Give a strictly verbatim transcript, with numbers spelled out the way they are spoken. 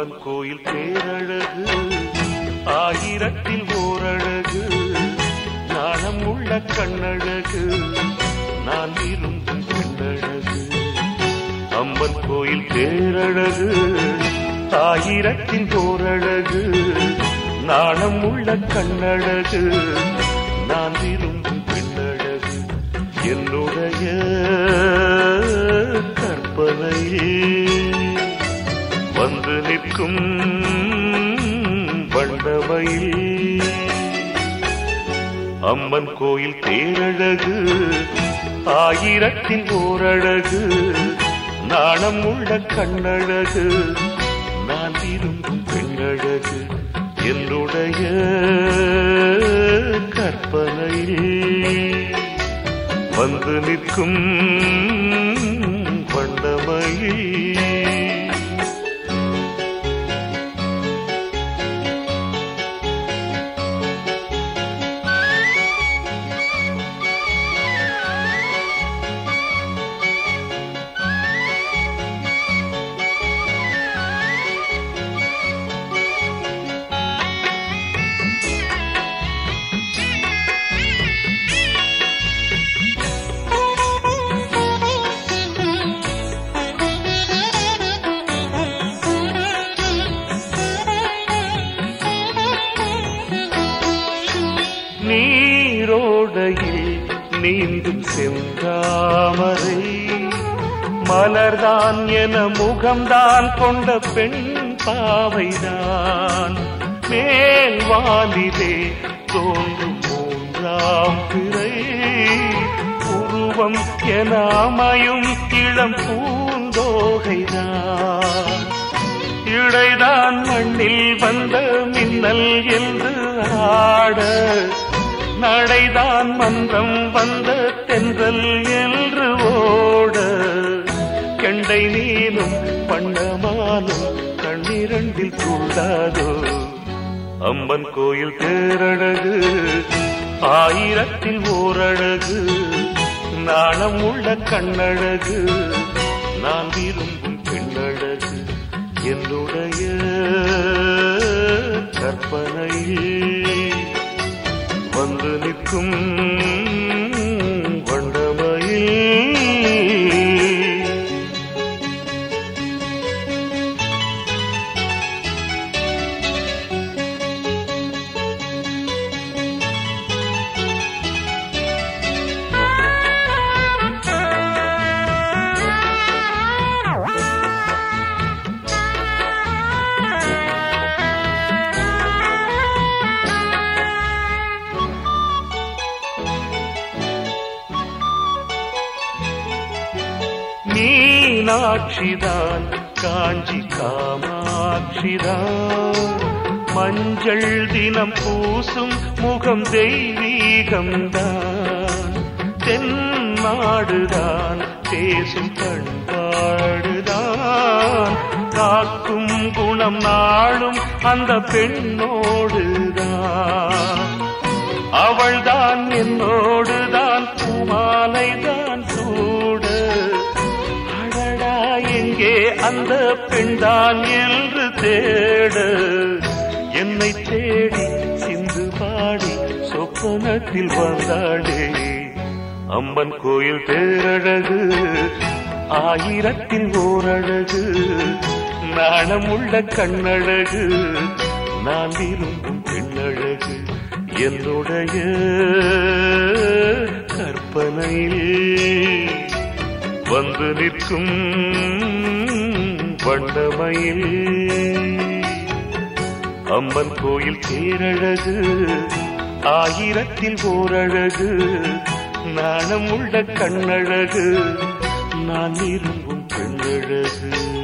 அம்மன் கோயில் பேரழகு ஆயிரத்தில் ஓரழகு நாணம் உள்ள கண்ணழகு நான் விரும்பும் பெண்ணழகு அம்மன் கோயில் பேரழகு ஆயிரத்தில் ஓரழகு நாணம் உள்ள கண்ணழகு நான் விரும்பும் பெண்ணழகு என்னுடைய கற்பனையே வந்து நிற்கும் வண்டமையில் அம்மன் கோயில் தேரழகு ஆயிரத்தில் ஓரழகு நாணம் உள்ள கண்ணழகு நான் விரும்பும் பெண்ணழகு என்னுடைய கற்பனையில் வந்து நிற்கும் வண்டமையில் நீரோடையில் நீந்தும் செந்தாமரை மலர்தான் என முகம்தான் கொண்ட பெண் பாவைதான் மேல் வாலிலே தோன்றும் மூன்றாம் பிறை உருவம் என அமையும் இளம் பூந்தோகைதான் இடைதான் மண்ணில் வந்த மின்னல் என்று ஆட நடைதான் மன்றம் வந்த தென்றல் என்று ஓட கெண்டை நீனும் பண்ணமானும் கண்ணிரண்டில் கூடாதோ அம்மன் கோயில் பேரழகு ஆயிரத்தில் ஓரழகு நாணம் உள்ள கண்ணழகு நான் விரும்பும் பெண்ணழகு என்னுடைய கற்பனையில் வந்து நிற்கும் வண்டமையில் மீனாட்சிதான் காஞ்சி காமாட்சிதான் மஞ்சள் தினம் பூசும் முகம் தெய்வீகம்தான் தென்னாடுதான் பேசும் பண்பாடுதான் காக்கும் குணம் நாளும் அந்த பெண்ணோடுதான் அவள்தான் என்னோடுதான் பூமாலைதான் சூட எங்கே அந்த பெண்தான் என்று தேட என்னை தேடி சிந்து பாடி சொப்பனத்தில் வந்தாளே அம்மன் கோயில் பேரழகு ஆயிரத்தில் ஓரழகு நாணம் உள்ள கண்ணழகு நான் விரும்பும் பெண்ணழகு என்னுடைய கற்பனையில் வந்து நிற்கும் வண்டமையில் அம்மன் கோயில் பேரழகு ஆயிரத்தில் ஓரழகு நாணம் உள்ள கண்ணழகு நான் விரும்பும் பெண்ணழகு